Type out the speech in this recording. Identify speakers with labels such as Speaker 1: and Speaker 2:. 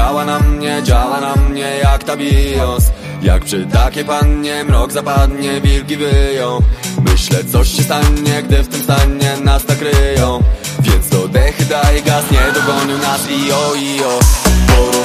Speaker 1: działa na mnie jak ta BIOS. Jak przy takiej pannie mrok zapadnie, wilki wyją. Myślę, coś się stanie, gdy w tym stanie nas nakryją. Więc do dechy daj gaz, nie dogonił nas, io.